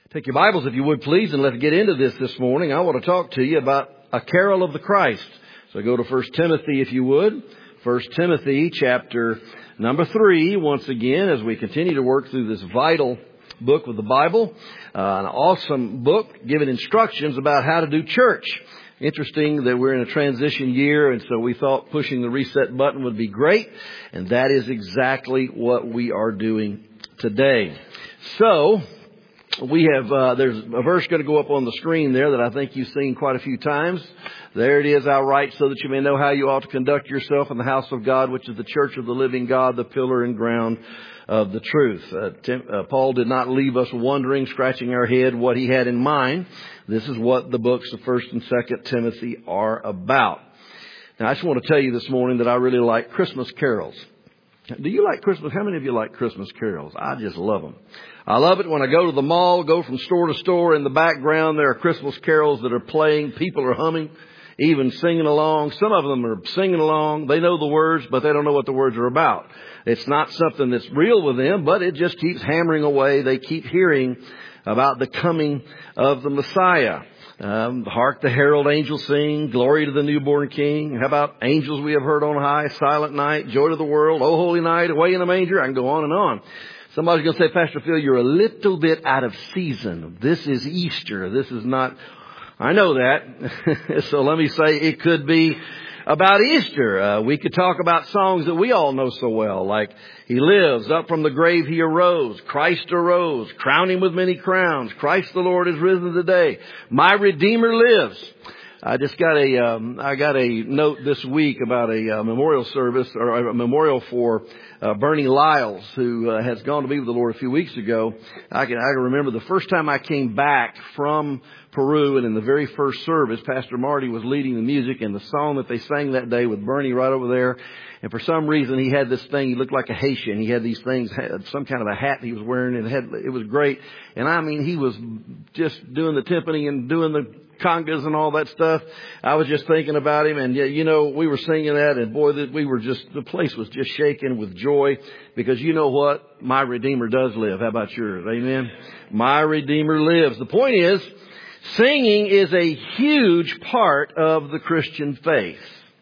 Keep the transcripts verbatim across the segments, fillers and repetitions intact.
Take your Bibles, if you would, please, and let's get into this this morning. I want to talk to you about a carol of the Christ. So go to First Timothy, if you would. First Timothy, chapter number three, once again, as we continue to work through this vital book of the Bible. Uh, an awesome book giving instructions about how to do church. Interesting that we're in a transition year, and so we thought pushing the reset button would be great. And that is exactly what we are doing today. So, we have, uh, there's a verse going to go up on the screen there that I think you've seen quite a few times. There it is, I write so that you may know how you ought to conduct yourself in the house of God, which is the church of the living God, the pillar and ground of the truth. Uh, Tim, uh, Paul did not leave us wondering, scratching our head what he had in mind. This is what the books of First and Second Timothy are about. Now, I just want to tell you this morning that I really like Christmas carols. Do you like Christmas? How many of you like Christmas carols? I just love them. I love it when I go to the mall, go from store to store. In the background, there are Christmas carols that are playing. People are humming, even singing along. Some of them are singing along. They know the words, but they don't know what the words are about. It's not something that's real with them, but it just keeps hammering away. They keep hearing about the coming of the Messiah. Um, hark the herald angels sing, glory to the newborn King. How about angels we have heard on high, silent night, joy to the world, oh holy night, away in the manger. I can go on and on. Somebody's going to say, Pastor Phil, you're a little bit out of season. This is Easter. This is not, I know that. So let me say it could be about Easter. Uh, we could talk about songs that we all know so well, like He lives, up from the grave He arose, Christ arose, crown Him with many crowns, Christ the Lord is risen today, my Redeemer lives. I just got a, um, I got a note this week about a uh, memorial service or a memorial for uh, Bernie Lyles, who uh, has gone to be with the Lord a few weeks ago. I can, I can remember the first time I came back from Peru, and in the very first service, Pastor Marty was leading the music, and the song that they sang that day with Bernie right over there. And for some reason, he had this thing. He looked like a Haitian. He had these things, had some kind of a hat he was wearing, and it had, it was great. And I mean, he was just doing the timpani and doing the congas and all that stuff. I was just thinking about him, and yeah, you know, we were singing that, and boy, that we were just, the place was just shaking with joy, because you know what? My Redeemer does live. How about yours? Amen. My Redeemer lives. The point is, singing is a huge part of the Christian faith.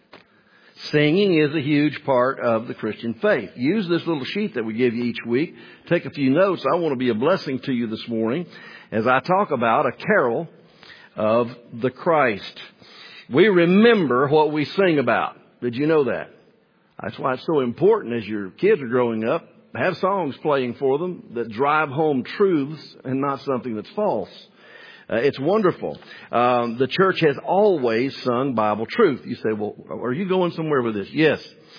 Singing is a huge part of the Christian faith. Use this little sheet that we give you each week. Take a few notes. I want to be a blessing to you this morning as I talk about a carol of the Christ. We remember what we sing about. Did you know that? That's why it's so important as your kids are growing up, have songs playing for them that drive home truths and not something that's false. Uh, it's wonderful. Um, the church has always sung Bible truth. You say, well, are you going somewhere with this? Yes.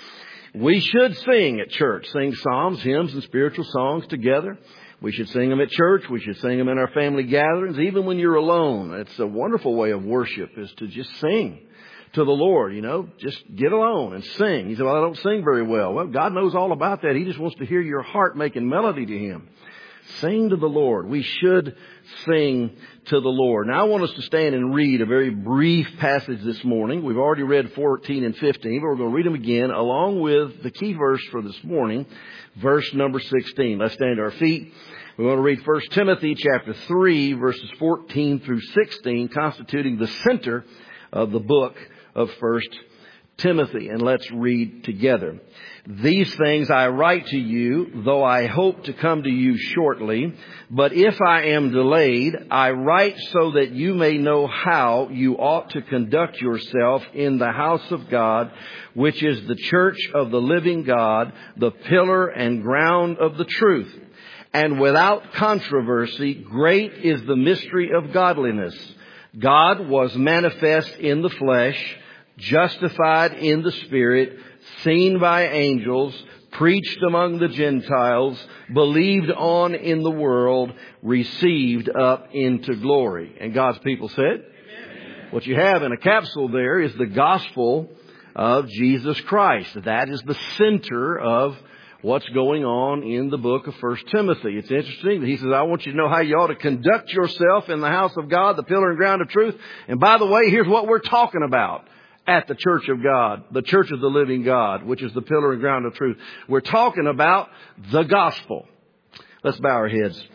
We should sing at church, sing psalms, hymns, and spiritual songs together. We should sing them at church. We should sing them in our family gatherings, even when you're alone. It's a wonderful way of worship, is to just sing to the Lord, you know, just get alone and sing. You say, well, I don't sing very well. Well, God knows all about that. He just wants to hear your heart making melody to Him. Sing to the Lord. We should sing to the Lord. Now, I want us to stand and read a very brief passage this morning. We've already read fourteen and fifteen, but we're going to read them again along with the key verse for this morning, verse number sixteen. Let's stand to our feet. We want to read First Timothy chapter three, verses fourteen through sixteen, constituting the center of the book of First Timothy. And let's read together. These things I write to you, though I hope to come to you shortly. But if I am delayed, I write so that you may know how you ought to conduct yourself in the house of God, which is the church of the living God, the pillar and ground of the truth. And without controversy, great is the mystery of godliness. God was manifest in the flesh, justified in the Spirit, seen by angels, preached among the Gentiles, believed on in the world, received up into glory. And God's people said, Amen. What you have in a capsule there is the gospel of Jesus Christ. That is the center of what's going on in the book of First Timothy. It's interesting that he says, I want you to know how you ought to conduct yourself in the house of God, the pillar and ground of truth. And by the way, here's what we're talking about at the church of God, the church of the living God, which is the pillar and ground of truth. We're talking about the gospel. Let's bow our heads.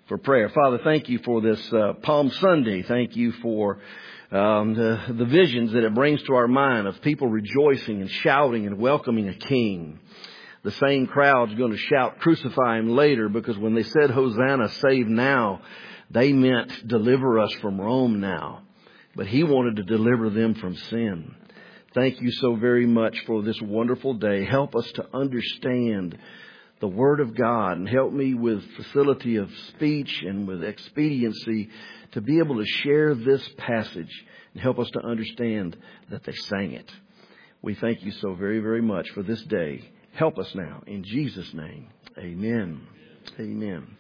for prayer. Father, thank you for this uh, Palm Sunday. Thank you for um, the, the visions that it brings to our mind of people rejoicing and shouting and welcoming a king. The same crowd's going to shout, crucify him later, because when they said, Hosanna, save now, they meant deliver us from Rome now. But he wanted to deliver them from sin. Thank you so very much for this wonderful day. Help us to understand the Word of God, and help me with facility of speech and with expediency to be able to share this passage, and help us to understand that they sang it. We thank you so very, very much for this day. Help us now. In Jesus' name, amen. Amen.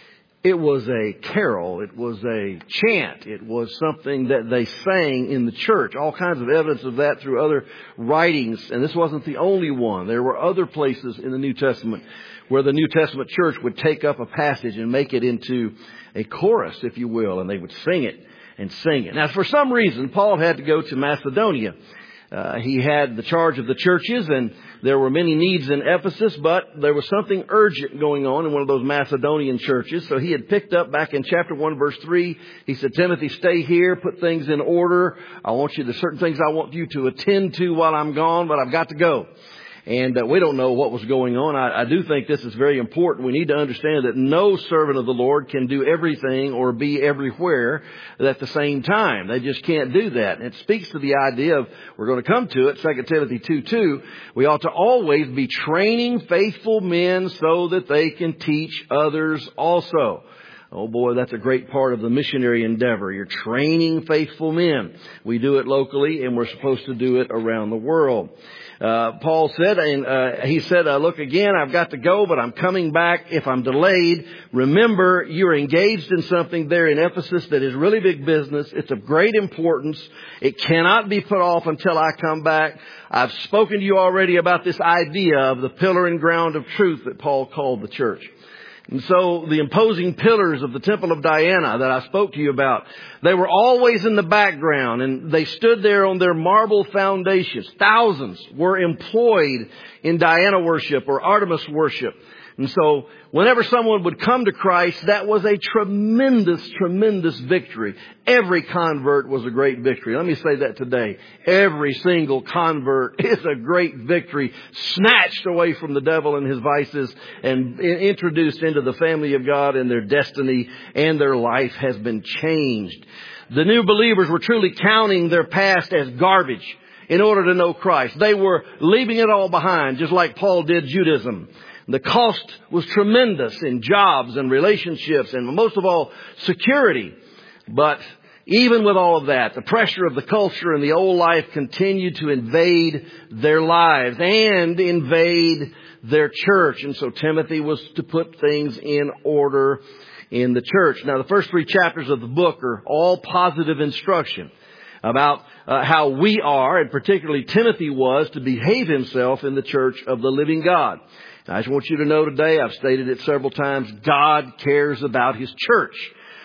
It was a carol. It was a chant. It was something that they sang in the church. All kinds of evidence of that through other writings. And this wasn't the only one. There were other places in the New Testament where the New Testament church would take up a passage and make it into a chorus, if you will, and they would sing it and sing it. Now, for some reason, Paul had to go to Macedonia. Uh, he had the charge of the churches, and there were many needs in Ephesus, but there was something urgent going on in one of those Macedonian churches. So he had picked up back in chapter one, verse three. He said, Timothy, stay here, put things in order. I want you, there's certain things I want you to attend to while I'm gone, but I've got to go. And uh, we don't know what was going on. I, I do think this is very important. We need to understand that no servant of the Lord can do everything or be everywhere at the same time. They just can't do that. And it speaks to the idea of, we're going to come to it, Second Timothy two two, we ought to always be training faithful men so that they can teach others also. Oh boy, that's a great part of the missionary endeavor. You're training faithful men. We do it locally, and we're supposed to do it around the world. Uh, Paul said, and uh, he said, uh, look again, I've got to go, but I'm coming back if I'm delayed. Remember, you're engaged in something there in Ephesus that is really big business. It's of great importance. It cannot be put off until I come back. I've spoken to you already about this idea of the pillar and ground of truth that Paul called the church. And so the imposing pillars of the Temple of Diana that I spoke to you about, they were always in the background, and they stood there on their marble foundations. Thousands were employed in Diana worship or Artemis worship. And so whenever someone would come to Christ, that was a tremendous, tremendous victory. Every convert was a great victory. Let me say that today. Every single convert is a great victory, snatched away from the devil and his vices and introduced into the family of God, and their destiny and their life has been changed. The new believers were truly counting their past as garbage in order to know Christ. They were leaving it all behind, just like Paul did Judaism. The cost was tremendous in jobs and relationships and most of all security. But even with all of that, the pressure of the culture and the old life continued to invade their lives and invade their church. And so Timothy was to put things in order in the church. Now, the first three chapters of the book are all positive instruction about uh, how we are, and particularly Timothy was, to behave himself in the church of the living God. I just want you to know today, I've stated it several times, God cares about His church.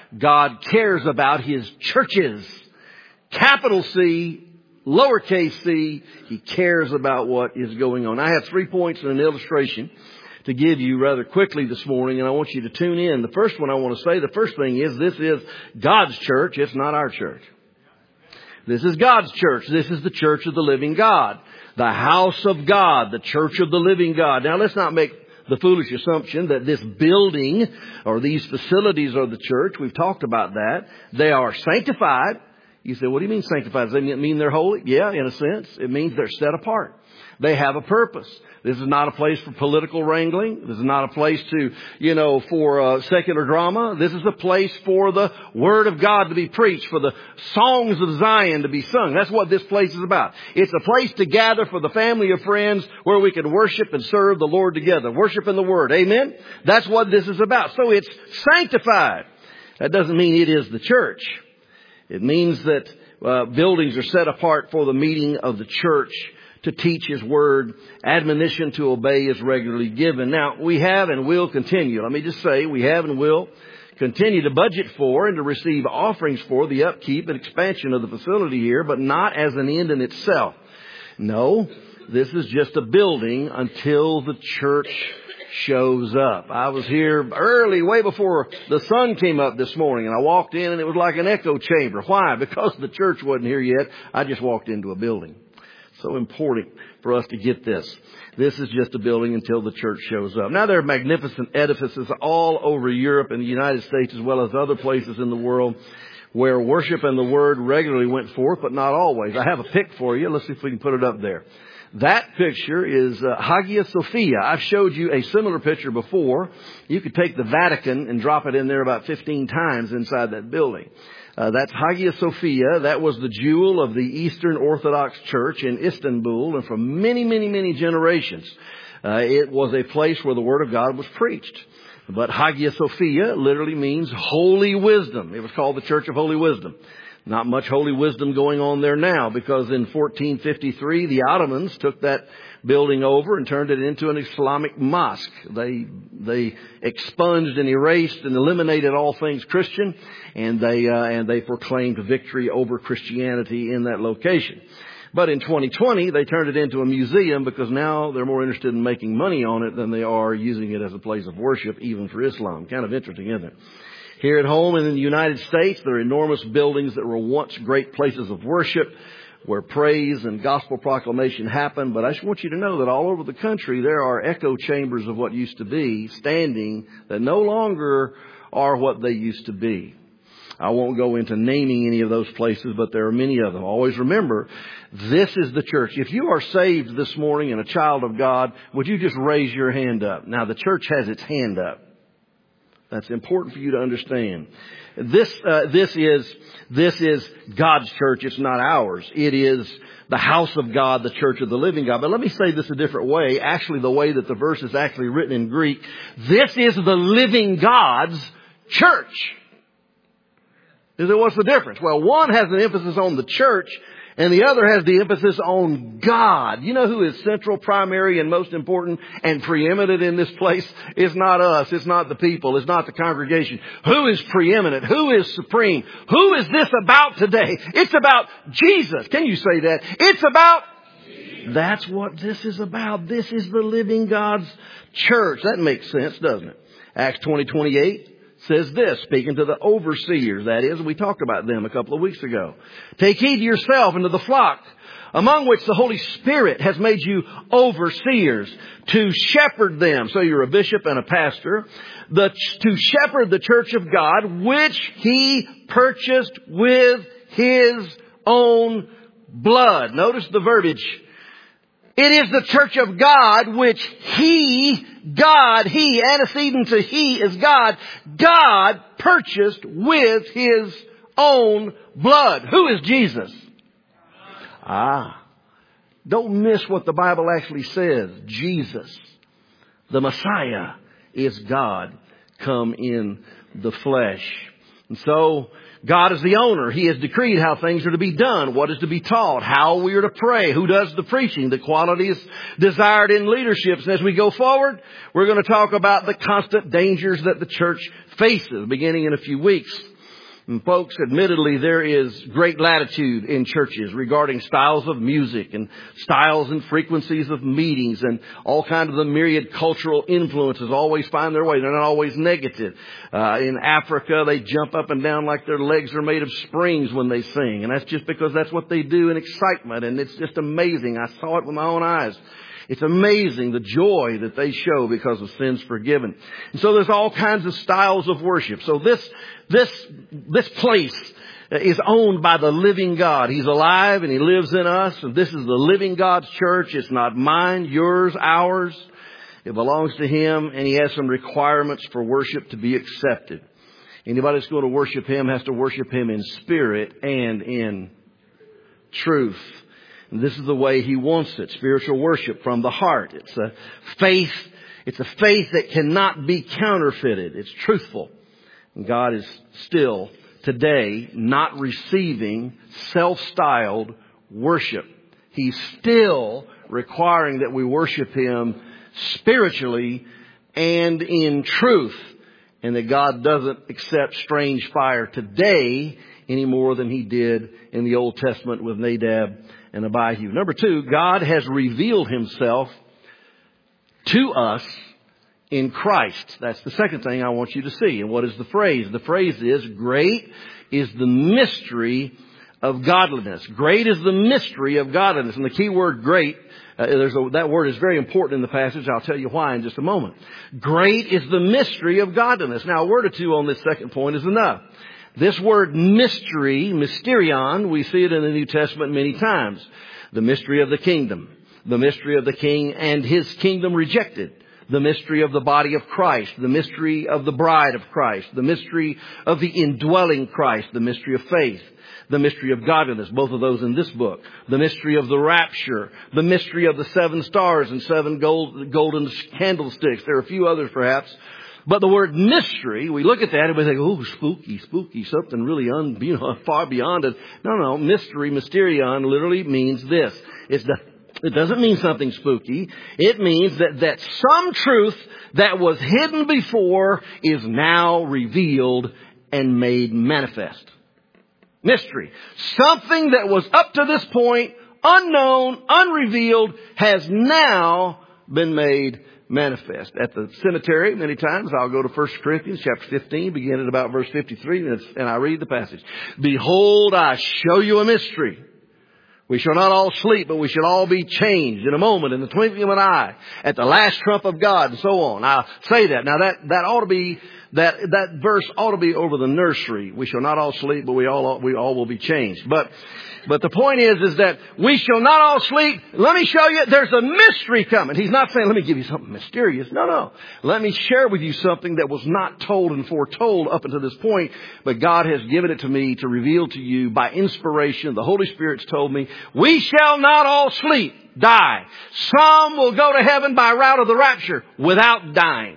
God cares about His churches. Capital C, lowercase c, He cares about what is going on. I have three points and an illustration to give you rather quickly this morning, and I want you to tune in. The first one I want to say, the first thing is, this is God's church. It's not our church. This is God's church. This is the church of the living God. The house of God, the church of the living God. Now, let's not make the foolish assumption that this building or these facilities are the church. We've talked about that. They are sanctified. You say, what do you mean sanctified? Does that mean they're holy? Yeah, in a sense. It means they're set apart. They have a purpose. This is not a place for political wrangling. This is not a place to, you know, for uh, secular drama. This is a place for the Word of God to be preached, for the songs of Zion to be sung. That's what this place is about. It's a place to gather for the family of friends where we can worship and serve the Lord together. Worship in the Word. Amen? That's what this is about. So it's sanctified. That doesn't mean it is the church. It means that uh, buildings are set apart for the meeting of the church, to teach His Word. Admonition to obey is regularly given. Now, we have and will continue. Let me just say, we have and will continue to budget for and to receive offerings for the upkeep and expansion of the facility here, but not as an end in itself. No, this is just a building until the church shows up. I was here early, way before the sun came up this morning, and I walked in and it was like an echo chamber. Why? Because the church wasn't here yet. I just walked into a building. So important for us to get this. This is just a building until the church shows up. Now, there are magnificent edifices all over Europe and the United States as well as other places in the world where worship and the Word regularly went forth, but not always. I have a pic for you. Let's see if we can put it up there. That picture is uh, Hagia Sophia. I've showed you a similar picture before. You could take the Vatican and drop it in there about fifteen times inside that building. Uh, that's Hagia Sophia. That was the jewel of the Eastern Orthodox Church in Istanbul, and for many, many, many generations, uh, it was a place where the Word of God was preached. But Hagia Sophia literally means holy wisdom. It was called the Church of Holy Wisdom. Not much holy wisdom going on there now, because in fourteen fifty-three, the Ottomans took that building over and turned it into an Islamic mosque. They, they expunged and erased and eliminated all things Christian, and they, uh, and they proclaimed victory over Christianity in that location. But in twenty twenty, they turned it into a museum because now they're more interested in making money on it than they are using it as a place of worship, even for Islam. Kind of interesting, isn't it? Here at home and in the United States, there are enormous buildings that were once great places of worship where praise and gospel proclamation happened. But I just want you to know that all over the country, there are echo chambers of what used to be standing that no longer are what they used to be. I won't go into naming any of those places, but there are many of them. Always remember, this is the church. If you are saved this morning and a child of God, would you just raise your hand up? Now, the church has its hand up. That's important for you to understand. This, uh, this is, this is God's church. It's not ours. It is the house of God, the church of the living God. But let me say this a different way. Actually, the way that the verse is actually written in Greek. This is the living God's church. What's the difference? Well, one has an emphasis on the church, and the other has the emphasis on God. You know who is central, primary, and most important and preeminent in this place? It's not us. It's not the people. It's not the congregation. Who is preeminent? Who is supreme? Who is this about today? It's about Jesus. Can you say that? It's about Jesus. That's what this is about. This is the living God's church. That makes sense, doesn't it? Acts twenty twenty-eight. Says this, speaking to the overseers, that is, we talked about them a couple of weeks ago. Take heed to yourself and to the flock, among which the Holy Spirit has made you overseers, to shepherd them. So you're a bishop and a pastor. The, to shepherd the church of God, which He purchased with His own blood. Notice the verbiage. It is the church of God which He, God, He, antecedent to He is God, God purchased with His own blood. Who is Jesus? Ah, don't miss what the Bible actually says. Jesus, the Messiah, is God come in the flesh. And so, God is the owner. He has decreed how things are to be done, what is to be taught, how we are to pray, who does the preaching, the qualities desired in leaderships. And as we go forward, we're going to talk about the constant dangers that the church faces, beginning in a few weeks. And folks, admittedly, there is great latitude in churches regarding styles of music and styles and frequencies of meetings, and all kinds of the myriad cultural influences always find their way. They're not always negative. Uh, in Africa, they jump up and down like their legs are made of springs when they sing. And that's just because that's what they do in excitement. And it's just amazing. I saw it with my own eyes. It's amazing the joy that they show because of sins forgiven. And so there's all kinds of styles of worship. So this, this, this place is owned by the living God. He's alive and He lives in us. And this is the living God's church. It's not mine, yours, ours. It belongs to Him, and He has some requirements for worship to be accepted. Anybody that's going to worship Him has to worship Him in spirit and in truth. And this is the way He wants it. Spiritual worship from the heart. It's a faith. It's a faith that cannot be counterfeited. It's truthful. And God is still today not receiving self-styled worship. He's still requiring that we worship Him spiritually and in truth. And that God doesn't accept strange fire today any more than He did in the Old Testament with Nadab and Abihu. Number two, God has revealed Himself to us in Christ. That's the second thing I want you to see. And what is the phrase? The phrase is, great is the mystery of godliness. Great is the mystery of godliness. And the key word great, uh, there's a, that word is very important in the passage. I'll tell you why in just a moment. Great is the mystery of godliness. Now, a word or two on this second point is enough. This word mystery, mysterion, we see it in the New Testament many times. The mystery of the kingdom. The mystery of the king and his kingdom rejected. The mystery of the body of Christ. The mystery of the bride of Christ. The mystery of the indwelling Christ. The mystery of faith. The mystery of godliness, both of those in this book. The mystery of the rapture. The mystery of the seven stars and seven gold, golden candlesticks. There are a few others perhaps. But the word mystery, we look at that and we think, oh, spooky, spooky, something really un, you know, far beyond it. No, no, mystery, mysterion literally means this. It's the, it doesn't mean something spooky. It means that, that some truth that was hidden before is now revealed and made manifest. Mystery. Something that was up to this point unknown, unrevealed, has now been made manifest. At the cemetery, many times, I'll go to First Corinthians chapter fifteen, beginning at about verse fifty-three, and, it's, and I read the passage. Behold, I show you a mystery. We shall not all sleep, but we shall all be changed in a moment, in the twinkling of an eye, at the last trump of God, and so on. I say that. Now that, that ought to be, that, that verse ought to be over the nursery. We shall not all sleep, but we all, we all will be changed. But, but the point is, is that we shall not all sleep. Let me show you, there's a mystery coming. He's not saying, let me give you something mysterious. No, no. Let me share with you something that was not told and foretold up until this point, but God has given it to me to reveal to you by inspiration. The Holy Spirit's told me, we shall not all sleep, die. Some will go to heaven by route of the rapture without dying.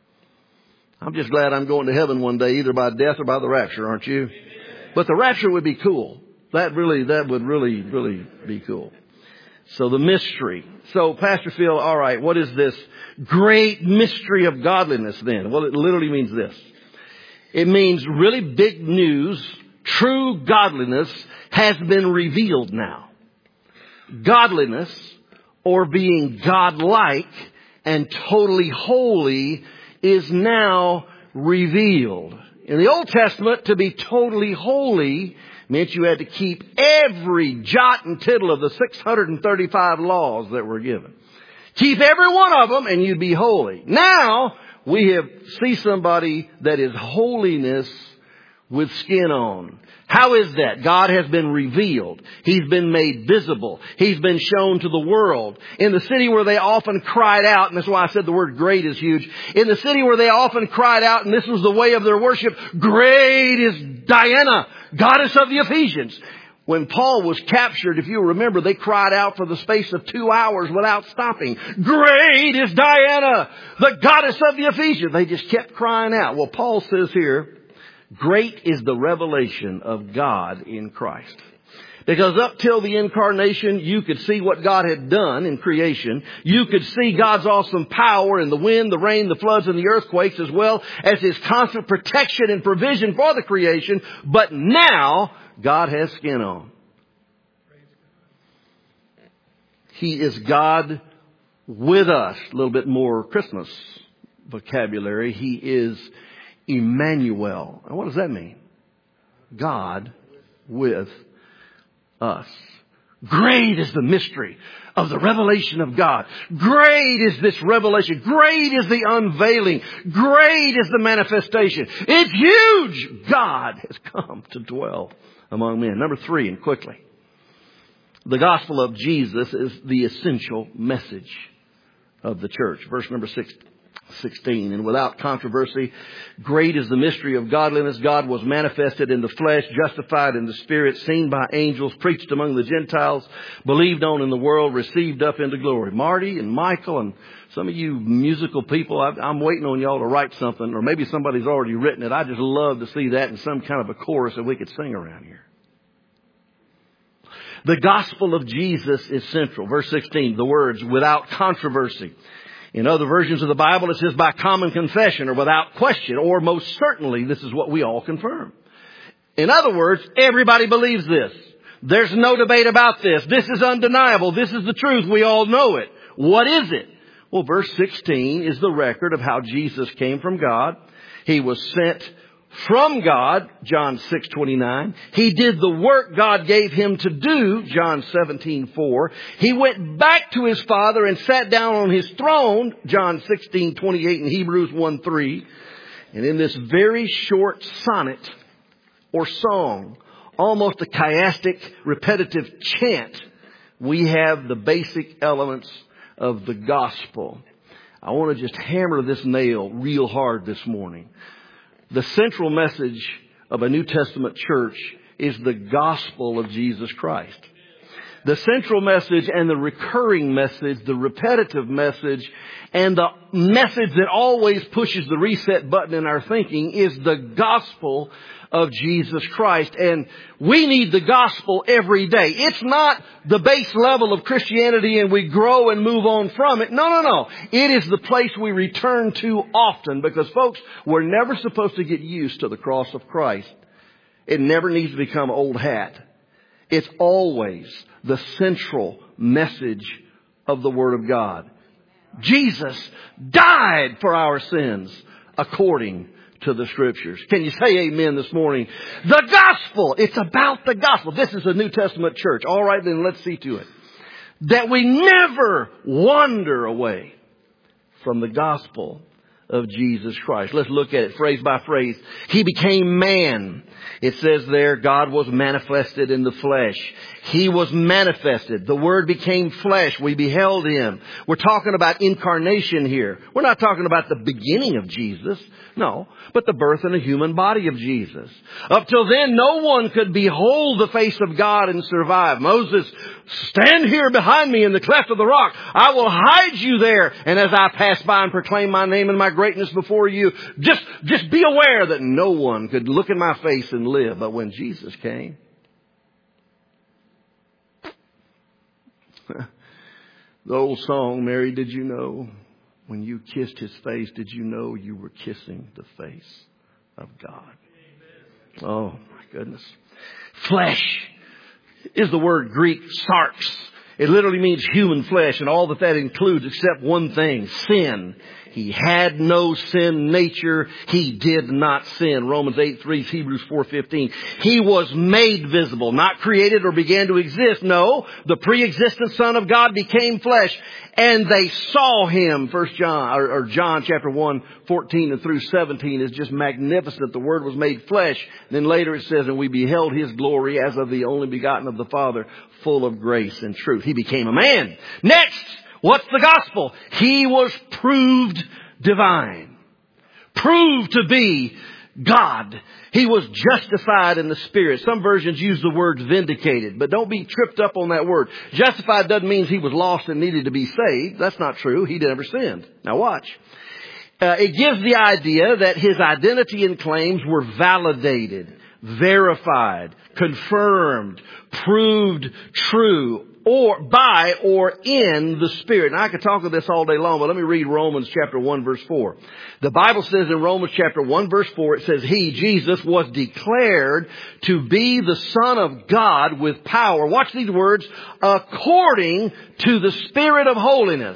I'm just glad I'm going to heaven one day, either by death or by the rapture, aren't you? But the rapture would be cool. That really, that would really, really be cool. So the mystery. So Pastor Phil, all right, what is this great mystery of godliness then? Well, it literally means this. It means really big news. True godliness has been revealed now. Godliness, or being godlike and totally holy, is now revealed. In the Old Testament, to be totally holy meant you had to keep every jot and tittle of the six hundred thirty-five laws that were given. Keep every one of them and you'd be holy. Now, we have see somebody that is holiness with skin on. How is that? God has been revealed. He's been made visible. He's been shown to the world. In the city where they often cried out, and that's why I said the word great is huge. In the city where they often cried out, and this was the way of their worship, great is Diana, goddess of the Ephesians. When Paul was captured, if you remember, they cried out for the space of two hours without stopping. Great is Diana, the goddess of the Ephesians. They just kept crying out. Well, Paul says here, great is the revelation of God in Christ. Because up till the incarnation, you could see what God had done in creation. You could see God's awesome power in the wind, the rain, the floods, and the earthquakes, as well as His constant protection and provision for the creation. But now, God has skin on. He is God with us. A little bit more Christmas vocabulary. He is Emmanuel. And what does that mean? God with us. Great is the mystery of the revelation of God. Great is this revelation. Great is the unveiling. Great is the manifestation. It's huge. God has come to dwell among men. Number three, and quickly. The gospel of Jesus is the essential message of the church. Verse number six. sixteen. And without controversy, great is the mystery of godliness. God was manifested in the flesh, justified in the spirit, seen by angels, preached among the Gentiles, believed on in the world, received up into glory. Marty and Michael and some of you musical people, I'm waiting on y'all to write something, or maybe somebody's already written it. I just love to see that in some kind of a chorus that we could sing around here. The gospel of Jesus is central. Verse sixteen, the words, without controversy. In other versions of the Bible, it says by common confession or without question, or most certainly, this is what we all confirm. In other words, everybody believes this. There's no debate about this. This is undeniable. This is the truth. We all know it. What is it? Well, verse sixteen is the record of how Jesus came from God. He was sent from God, John six twenty-nine. He did the work God gave him to do, John seventeen four. He went back to his Father and sat down on his throne, John sixteen twenty-eight and Hebrews one three. And in this very short sonnet or song, almost a chiastic, repetitive chant, we have the basic elements of the gospel. I want to just hammer this nail real hard this morning. The central message of a New Testament church is the gospel of Jesus Christ. The central message and the recurring message, the repetitive message, and the message that always pushes the reset button in our thinking is the gospel of Jesus Christ. And we need the gospel every day. It's not the base level of Christianity and we grow and move on from it. No, no, no. It is the place we return to often because, folks, we're never supposed to get used to the cross of Christ. It never needs to become old hat. It's always the central message of the Word of God. Jesus died for our sins according to the Scriptures. Can you say amen this morning? The gospel. It's about the gospel. This is a New Testament church. All right, then let's see to it that we never wander away from the gospel of Jesus Christ. Let's look at it phrase by phrase. He became man. It says there, God was manifested in the flesh. He was manifested. The Word became flesh. We beheld Him. We're talking about incarnation here. We're not talking about the beginning of Jesus. No, but the birth in the human body of Jesus. Up till then, no one could behold the face of God and survive. Moses, stand here behind me in the cleft of the rock. I will hide you there. And as I pass by and proclaim my name and my greatness before you, just, just be aware that no one could look in my face and live. But when Jesus came, the old song, Mary, did you know? When you kissed His face, did you know you were kissing the face of God? Oh, my goodness. Flesh is the word Greek sarx. It literally means human flesh, and all that that includes except one thing, sin. He had no sin nature. He did not sin. Romans eight three, Hebrews four fifteen. He was made visible, not created or began to exist. No, the pre-existent Son of God became flesh, and they saw Him. First John, or, or John chapter one, fourteen and through seventeen is just magnificent. The Word was made flesh. Then later it says, and we beheld His glory as of the only begotten of the Father, full of grace and truth. He became a man. Next, what's the gospel? He was proved divine. Proved to be God. He was justified in the Spirit. Some versions use the word vindicated, but don't be tripped up on that word. Justified doesn't mean he was lost and needed to be saved. That's not true. He never sinned. Now watch. Uh, it gives the idea that his identity and claims were validated, verified, confirmed, proved true, or by or in the Spirit. Now I could talk of this all day long, but let me read Romans chapter one verse four. The Bible says in Romans chapter one verse four, it says, He, Jesus, was declared to be the Son of God with power. Watch these words, according to the Spirit of holiness,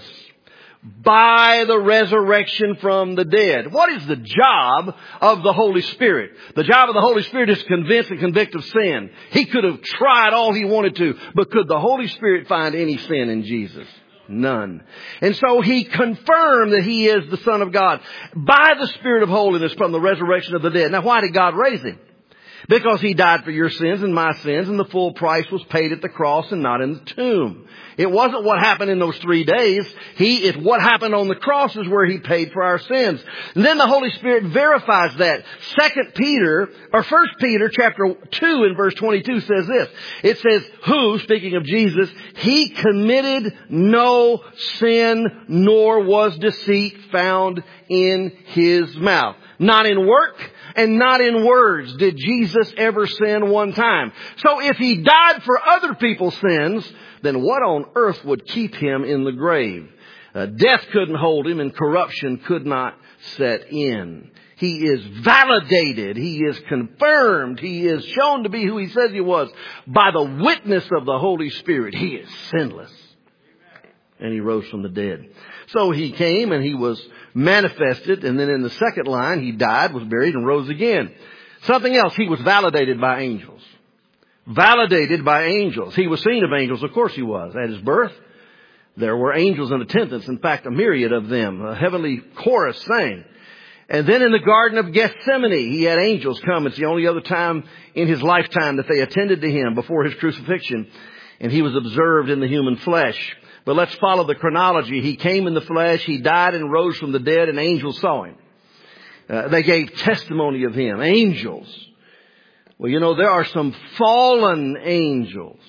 by the resurrection from the dead. What is the job of the Holy Spirit? The job of the Holy Spirit is to convince and convict of sin. He could have tried all he wanted to, but could the Holy Spirit find any sin in Jesus? None. And so He confirmed that He is the Son of God by the Spirit of holiness from the resurrection of the dead. Now, why did God raise Him? Because He died for your sins and my sins, and the full price was paid at the cross and not in the tomb. It wasn't what happened in those three days. He, it's what happened on the cross is where He paid for our sins. And then the Holy Spirit verifies that. Second Peter, or First Peter chapter two in verse twenty-two says this. It says, who, speaking of Jesus, He committed no sin, nor was deceit found in His mouth. Not in work and not in words did Jesus ever sin one time. So if He died for other people's sins, then what on earth would keep Him in the grave? Uh, death couldn't hold Him and corruption could not set in. He is validated. He is confirmed. He is shown to be who He says He was by the witness of the Holy Spirit. He is sinless. and he rose from the dead. So he came and he was manifested, and then in the second line, he died, was buried, and rose again. Something else, he was validated by angels. Validated by angels. He was seen of angels. Of course he was. At his birth, there were angels in attendance. In fact, a myriad of them. A heavenly chorus sang. And then in the Garden of Gethsemane, he had angels come. It's the only other time in his lifetime that they attended to him before his crucifixion. And he was observed in the human flesh. But let's follow the chronology. He came in the flesh. He died and rose from the dead, and angels saw him. Uh, they gave testimony of him. Angels. Well, you know, there are some fallen angels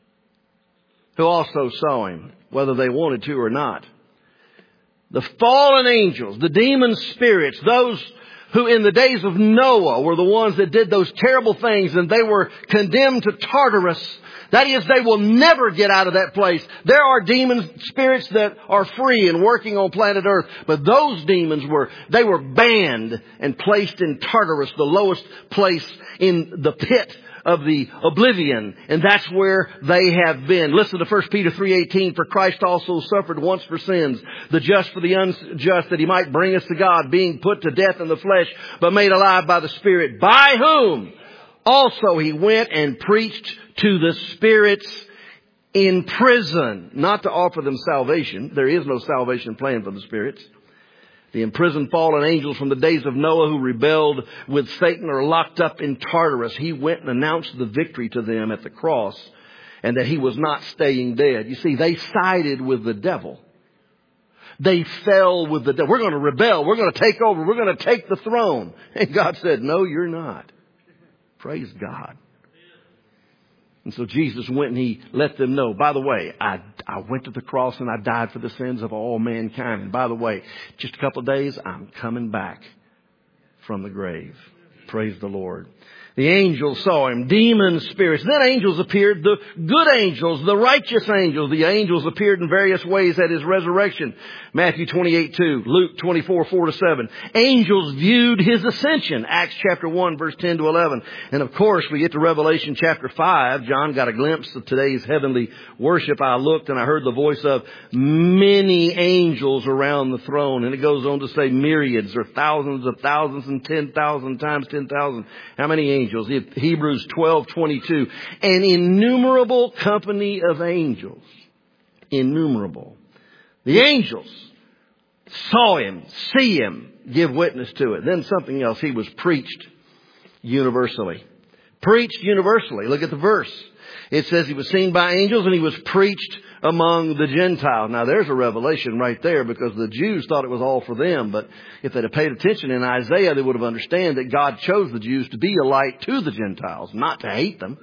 who also saw him, whether they wanted to or not. The fallen angels, the demon spirits, those who in the days of Noah were the ones that did those terrible things, and they were condemned to Tartarus. That is, they will never get out of that place. There are demon spirits that are free and working on planet Earth, but those demons were, they were banned and placed in Tartarus, the lowest place in the pit of the oblivion, and that's where they have been. Listen to First Peter three eighteen, for Christ also suffered once for sins, the just for the unjust, that he might bring us to God, being put to death in the flesh, but made alive by the Spirit, by whom also he went and preached to the spirits in prison, not to offer them salvation. There is no salvation plan for the spirits. The imprisoned fallen angels from the days of Noah who rebelled with Satan are locked up in Tartarus. He went and announced the victory to them at the cross, and that he was not staying dead. You see, they sided with the devil. They fell with the devil. We're going to rebel. We're going to take over. We're going to take the throne. And God said, no, you're not. Praise God. And so Jesus went and he let them know, by the way, I, I went to the cross and I died for the sins of all mankind. And by the way, just a couple of days, I'm coming back from the grave. Praise the Lord. The angels saw him, demon spirits. Then angels appeared, the good angels, the righteous angels. The angels appeared in various ways at his resurrection. Matthew twenty-eight two, Luke twenty-four four to seven. Angels viewed his ascension. Acts chapter one, verse ten to eleven. And of course, we get to Revelation chapter five. John got a glimpse of today's heavenly worship. I looked and I heard the voice of many angels around the throne. And it goes on to say myriads or thousands of thousands and ten thousand times ten thousand. How many angels? Hebrews twelve twenty-two. An innumerable company of angels. Innumerable. The angels saw him, see him, give witness to it. Then something else. He was preached universally. Preached universally. Look at the verse. It says he was seen by angels and he was preached among the Gentiles. Now there's a revelation right there, because the Jews thought it was all for them. But if they'd have paid attention in Isaiah, they would have understood that God chose the Jews to be a light to the Gentiles, not to hate them.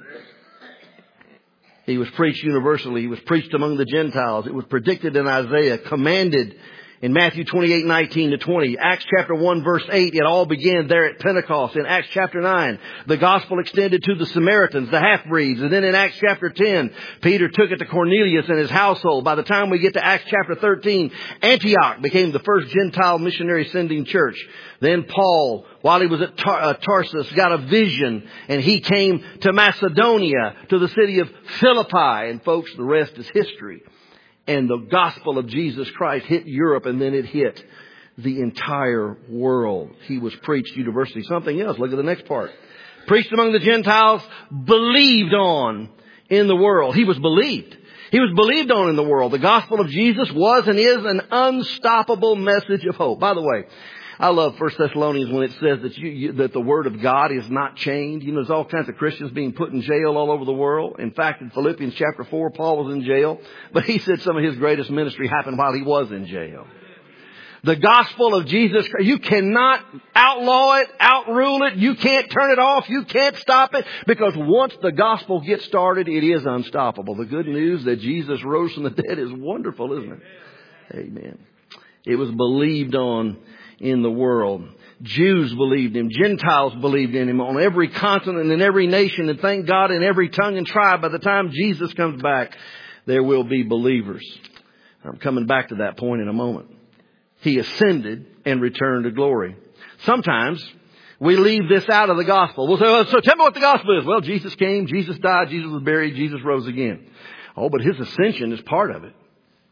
He was preached universally. He was preached among the Gentiles. It was predicted in Isaiah, commanded in Matthew twenty-eight nineteen to twenty. Acts chapter one verse eight, it all began there at Pentecost. In Acts chapter nine, the gospel extended to the Samaritans, the half-breeds. And then in Acts chapter ten, Peter took it to Cornelius and his household. By the time we get to Acts chapter thirteen, Antioch became the first Gentile missionary sending church. Then Paul, while he was at Tar- uh, Tarsus, got a vision, and he came to Macedonia, to the city of Philippi. And folks, the rest is history. And the gospel of Jesus Christ hit Europe, and then it hit the entire world. He was preached universally. Something else. Look at the next part. Preached among the Gentiles, believed on in the world. He was believed. He was believed on in the world. The gospel of Jesus was and is an unstoppable message of hope. By the way, I love First Thessalonians when it says that you, you, that the Word of God is not chained. You know, there's all kinds of Christians being put in jail all over the world. In fact, in Philippians chapter four, Paul was in jail. But he said some of his greatest ministry happened while he was in jail. The gospel of Jesus Christ, you cannot outlaw it, outrule it. You can't turn it off. You can't stop it. Because once the gospel gets started, it is unstoppable. The good news that Jesus rose from the dead is wonderful, isn't it? Amen. It was believed on in the world. Jews believed him. Gentiles believed in him on every continent and every nation. And thank God, in every tongue and tribe, by the time Jesus comes back, there will be believers. I'm coming back to that point in a moment. He ascended and returned to glory. Sometimes we leave this out of the gospel. We'll say, well, so tell me what the gospel is. Well, Jesus came, Jesus died, Jesus was buried, Jesus rose again. Oh, but his ascension is part of it.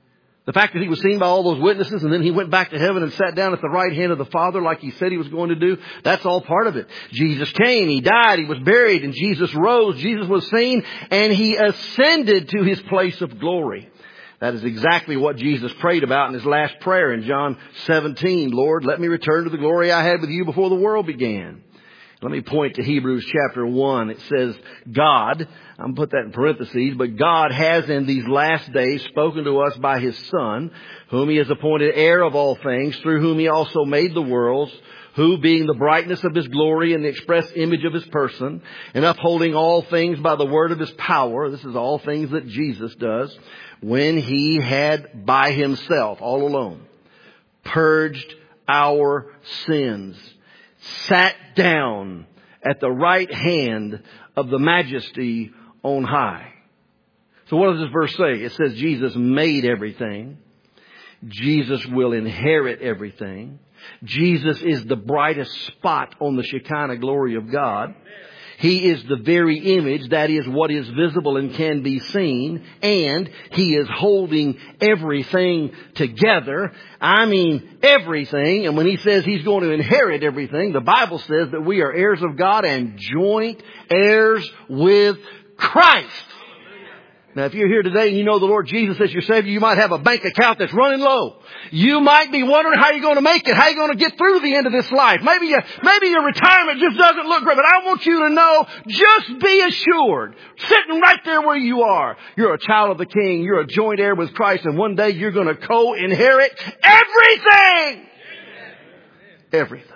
The fact that he was seen by all those witnesses and then he went back to heaven and sat down at the right hand of the Father like he said he was going to do, that's all part of it. Jesus came, he died, he was buried, and Jesus rose. Jesus was seen, and he ascended to his place of glory. That is exactly what Jesus prayed about in his last prayer in John seventeen. Lord, let me return to the glory I had with you before the world began. Let me point to Hebrews chapter one. It says, God, I'm going to put that in parentheses, but God has in these last days spoken to us by his Son, whom he has appointed heir of all things, through whom he also made the worlds, who, being the brightness of his glory and the express image of his person, and upholding all things by the word of his power, this is all things that Jesus does, when he had by himself, all alone, purged our sins, sat down at the right hand of the majesty on high. So what does this verse say? It says Jesus made everything. Jesus will inherit everything. Jesus is the brightest spot on the Shekinah glory of God. He is the very image, that is what is visible and can be seen, and he is holding everything together. I mean everything. And when he says he's going to inherit everything, the Bible says that we are heirs of God and joint heirs with Christ. Now, if you're here today and you know the Lord Jesus as your Savior, you might have a bank account that's running low. You might be wondering how you're going to make it, how you're going to get through the end of this life. Maybe you, maybe your retirement just doesn't look great, but I want you to know, just be assured, sitting right there where you are, you're a child of the King, you're a joint heir with Christ, and one day you're going to co-inherit everything. Everything.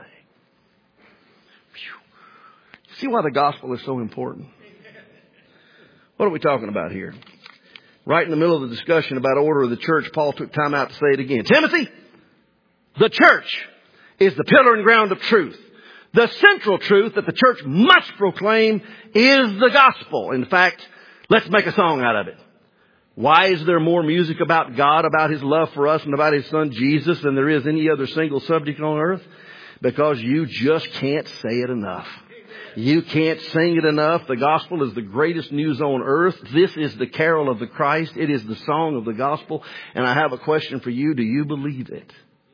Whew. See why the gospel is so important? What are we talking about here? Right in the middle of the discussion about order of the church, Paul took time out to say it again. Timothy, the church is the pillar and ground of truth. The central truth that the church must proclaim is the gospel. In fact, let's make a song out of it. Why is there more music about God, about his love for us, and about his Son Jesus than there is any other single subject on earth? Because you just can't say it enough. You can't sing it enough. The gospel is the greatest news on earth. This is the carol of the Christ. It is the song of the gospel. And I have a question for you. Do you believe it?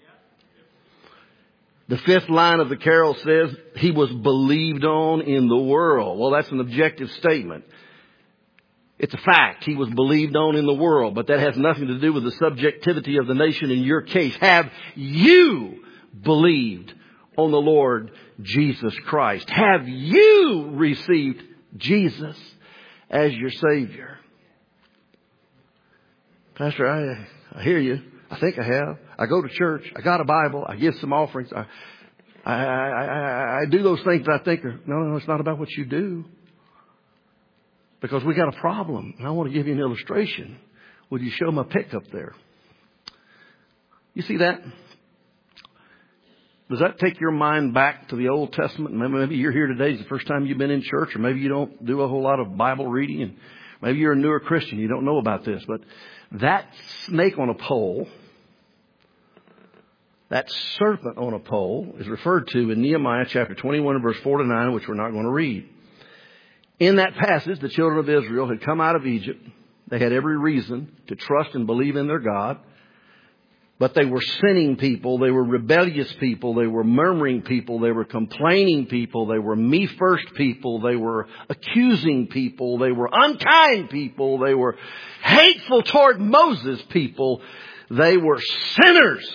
The fifth line of the carol says, he was believed on in the world. Well, that's an objective statement. It's a fact. He was believed on in the world. But that has nothing to do with the subjectivity of the nation in your case. Have you believed on the Lord Jesus Christ? Have you received Jesus as your Savior? Pastor, I, I hear you. I think I have. I go to church. I got a Bible. I give some offerings. I, I, I, I, I do those things that I think are, no, no, it's not about what you do. Because we got a problem. And I want to give you an illustration. Would you show my pick up there? You see that? Does that take your mind back to the Old Testament? Maybe you're here today. It's the first time you've been in church, or maybe you don't do a whole lot of Bible reading, and maybe you're a newer Christian. You don't know about this. But that snake on a pole, that serpent on a pole, is referred to in Nehemiah chapter twenty-one, verse four to nine, which we're not going to read. In that passage, the children of Israel had come out of Egypt. They had every reason to trust and believe in their God. But they were sinning people. They were rebellious people. They were murmuring people. They were complaining people. They were me first people. They were accusing people. They were unkind people. They were hateful toward Moses people. They were sinners.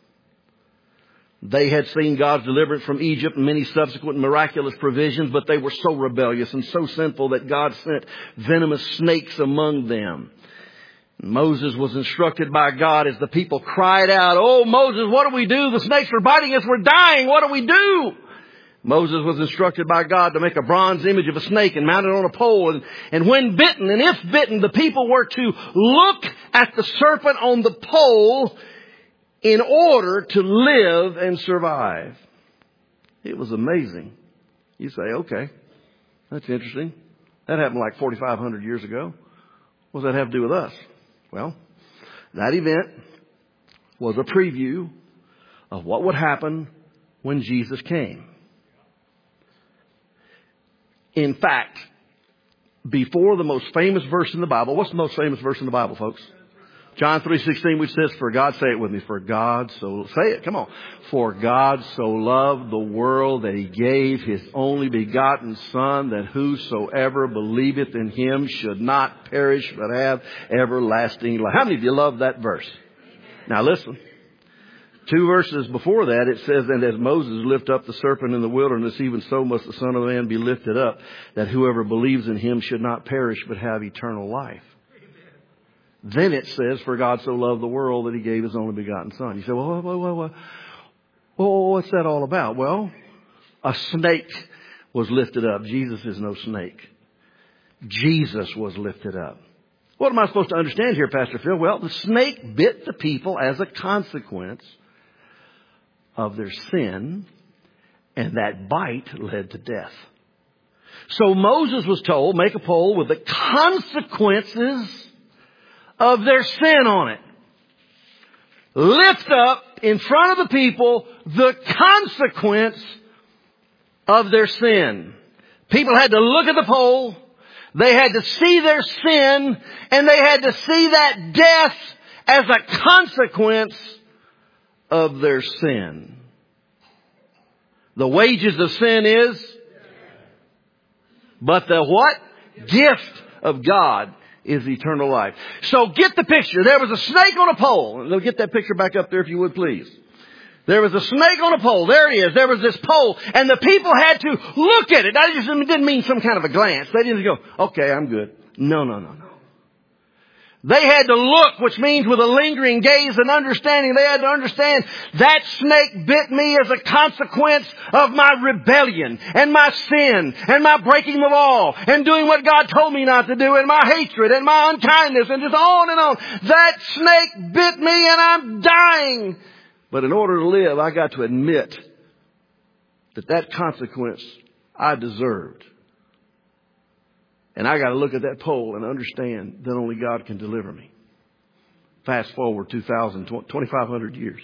They had seen God's deliverance from Egypt and many subsequent miraculous provisions, but they were so rebellious and so sinful that God sent venomous snakes among them. Moses was instructed by God as the people cried out, "Oh, Moses, what do we do? The snakes are biting us. We're dying. What do we do?" Moses was instructed by God to make a bronze image of a snake and mount it on a pole. And, and when bitten, and if bitten, the people were to look at the serpent on the pole in order to live and survive. It was amazing. You say, okay, that's interesting. That happened like forty-five hundred years ago. What does that have to do with us? Well, that event was a preview of what would happen when Jesus came. In fact, before the most famous verse in the Bible, what's the most famous verse in the Bible, folks? John three sixteen, which says, for God, say it with me, for God so, say it, come on. For God so loved the world that He gave His only begotten Son, that whosoever believeth in Him should not perish but have everlasting life. How many of you love that verse? Now listen. Two verses before that, it says, and as Moses lifted up the serpent in the wilderness, even so must the Son of Man be lifted up, that whoever believes in Him should not perish but have eternal life. Then it says, for God so loved the world that He gave His only begotten Son. You say, well, well, well, well, well, what's that all about? Well, a snake was lifted up. Jesus is no snake. Jesus was lifted up. What am I supposed to understand here, Pastor Phil? Well, the snake bit the people as a consequence of their sin, and that bite led to death. So Moses was told, make a pole with the consequences of their sin on it. Lift up in front of the people the consequence of their sin. People had to look at the pole. They had to see their sin, and they had to see that death as a consequence of their sin. The wages of sin is, but the what? Gift of God is eternal life. So get the picture. There was a snake on a pole. And get that picture back up there if you would, please. There was a snake on a pole. There it is. There was this pole. And the people had to look at it. That just didn't mean some kind of a glance. They didn't go, okay, I'm good. No, no, no, no. They had to look, which means with a lingering gaze and understanding, they had to understand that snake bit me as a consequence of my rebellion and my sin and my breaking the law and doing what God told me not to do and my hatred and my unkindness and just on and on. That snake bit me and I'm dying. But in order to live, I got to admit that that consequence I deserved. And I got to look at that pole and understand that only God can deliver me. Fast forward two thousand, twenty-five hundred years.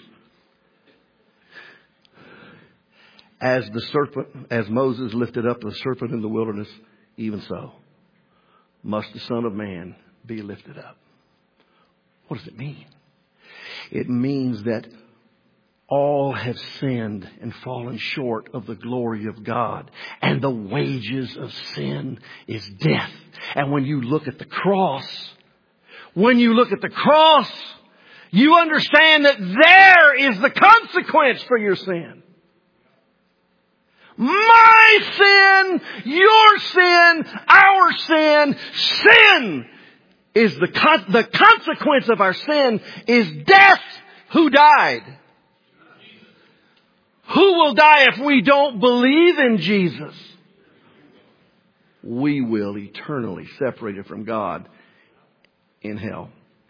As the serpent, as Moses lifted up the serpent in the wilderness, even so must the Son of Man be lifted up. What does it mean? It means that all have sinned and fallen short of the glory of God. And the wages of sin is death. And when you look at the cross, when you look at the cross, you understand that there is the consequence for your sin. My sin, your sin, our sin, sin is the, con- the consequence of our sin is death. Who died? Who will die if we don't believe in Jesus? We will eternally separated from God in hell.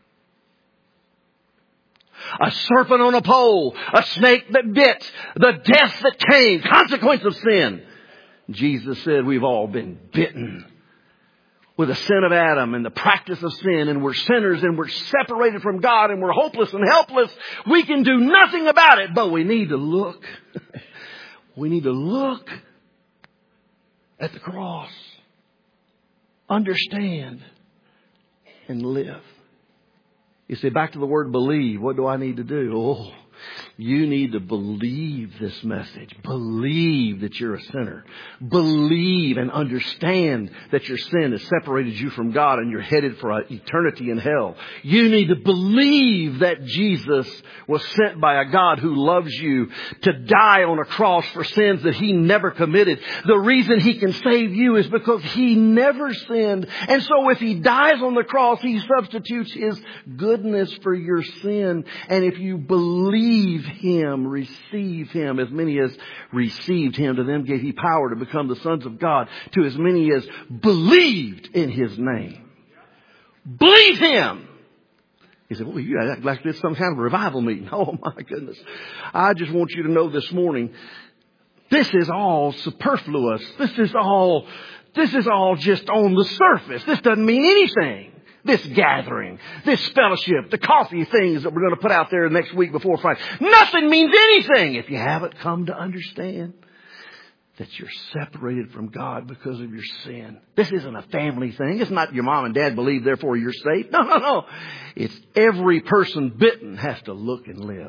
A serpent on a pole, a snake that bit, the death that came, consequence of sin. Jesus said we've all been bitten with the sin of Adam and the practice of sin, and we're sinners and we're separated from God and we're hopeless and helpless. We can do nothing about it, but we need to look. We need to look at the cross, understand, and live. You say, back to the word believe. What do I need to do? Oh, you need to believe this message. Believe that you're a sinner. Believe and understand that your sin has separated you from God and you're headed for eternity in hell. You need to believe that Jesus was sent by a God who loves you to die on a cross for sins that He never committed. The reason He can save you is because He never sinned. And so if He dies on the cross, He substitutes His goodness for your sin. And if you believe Him, receive Him, as many as received Him, to them gave He power to become the sons of God, to as many as believed in His name. Believe Him. He said, well, you act like this some kind of revival meeting. Oh my goodness. I just want you to know this morning, this is all superfluous. This is all, this is all just on the surface. This doesn't mean anything. This gathering, this fellowship, the coffee things that we're going to put out there next week before Friday. Nothing means anything if you haven't come to understand that you're separated from God because of your sin. This isn't a family thing. It's not your mom and dad believe, therefore you're saved. No, no, no. It's every person bitten has to look and live.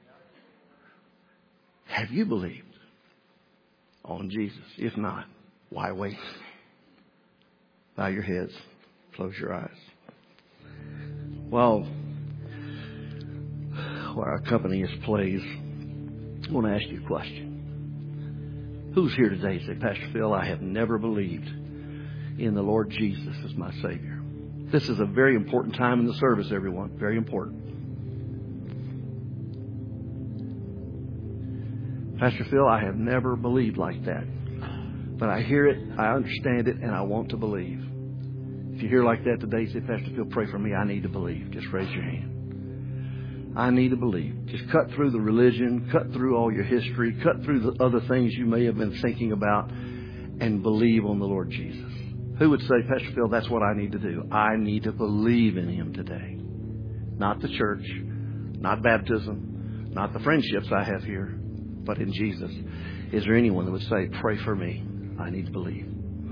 Have you believed on Jesus? If not, why wait? Bow your heads. Close your eyes. Well, while our accompanist plays, I want to ask you a question. Who's here today and say, Pastor Phil, I have never believed in the Lord Jesus as my Savior? This is a very important time in the service, everyone. Very important. Pastor Phil, I have never believed like that. But I hear it, I understand it, and I want to believe. If you're here like that today, say, Pastor Phil, pray for me. I need to believe. Just raise your hand. I need to believe. Just cut through the religion, cut through all your history, cut through the other things you may have been thinking about, and believe on the Lord Jesus. Who would say, Pastor Phil, that's what I need to do. I need to believe in Him today. Not the church, not baptism, not the friendships I have here, but in Jesus. Is there anyone that would say, pray for me? I need to believe.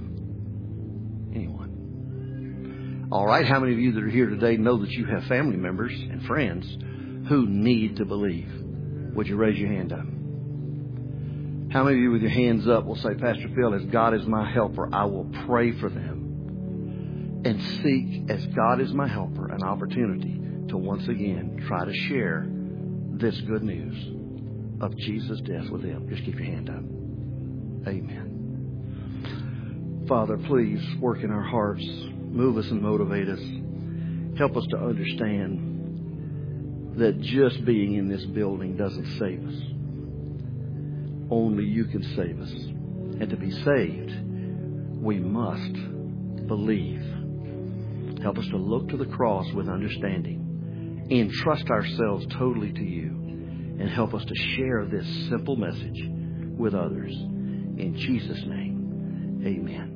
Anyone? All right. How many of you that are here today know that you have family members and friends who need to believe? Would you raise your hand up? How many of you with your hands up will say, Pastor Phil, as God is my helper, I will pray for them and seek, as God is my helper, an opportunity to once again try to share this good news of Jesus' death with them. Just keep your hand up. Amen. Father, please work in our hearts. Move us and motivate us. Help us to understand that just being in this building doesn't save us. Only you can save us. And to be saved, we must believe. Help us to look to the cross with understanding. Entrust ourselves totally to you. And help us to share this simple message with others. In Jesus' name, amen.